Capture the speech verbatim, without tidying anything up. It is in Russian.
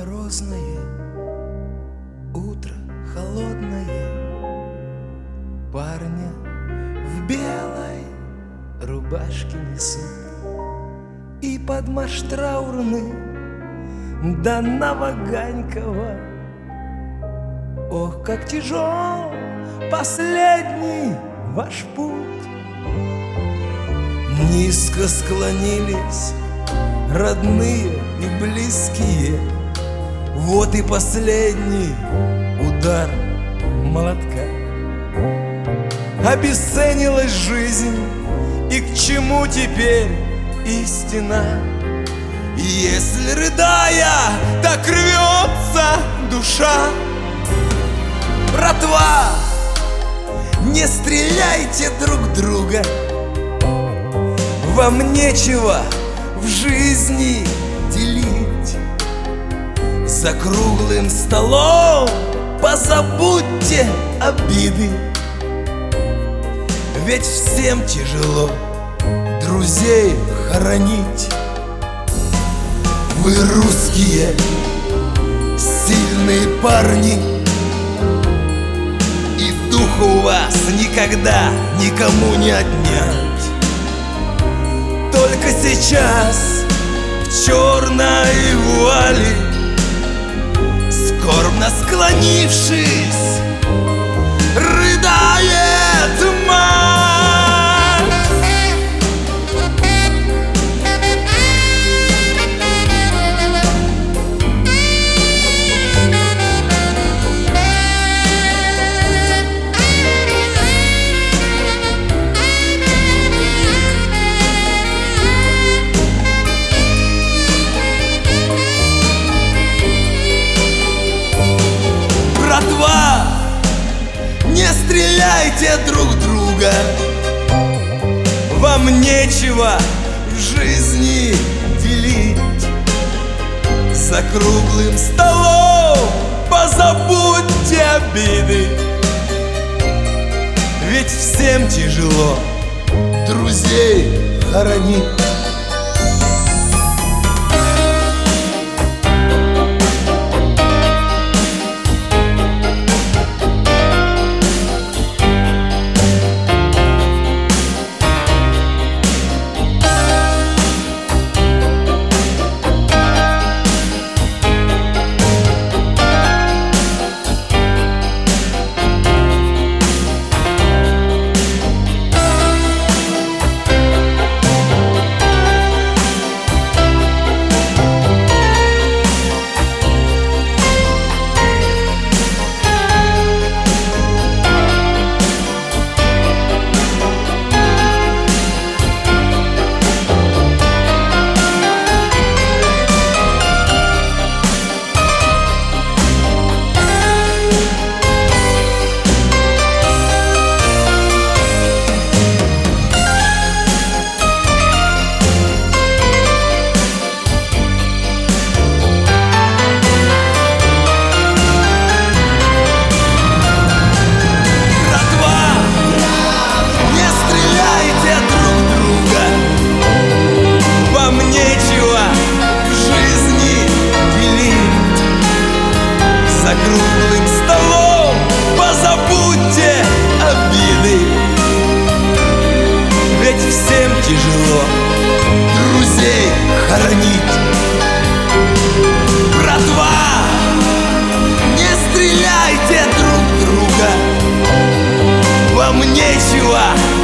морозное, утро холодное, парня в белой рубашке несут, и под марш траурный до Новоганькова. Ох, как тяжел последний ваш путь. Низко склонились родные и близкие. Вот и последний удар молотка. Обесценилась жизнь, и к чему теперь истина? Если, рыдая, так рвется душа. Братва, не стреляйте друг друга, вам нечего в жизни делить. За круглым столом позабудьте обиды, ведь всем тяжело друзей хоронить. Вы русские, сильные парни, и духа у вас никогда никому не отнять. Только сейчас в черной вуали, скорбно склонившись, рыдает мать. Братва, не стреляйте друг друга, вам нечего в жизни делить. За круглым столом позабудьте обиды, ведь всем тяжело друзей хоронить. За круглым столом позабудьте обиды, ведь всем тяжело друзей хоронить. Братва, не стреляйте друг друга, вам нечего